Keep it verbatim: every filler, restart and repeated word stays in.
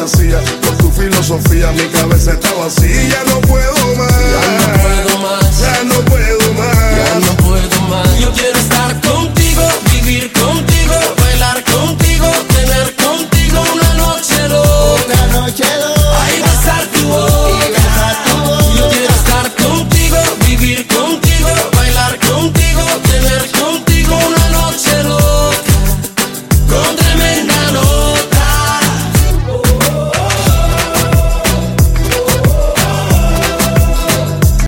vacía. Por tu filosofía mi cabeza está vacía. No puedo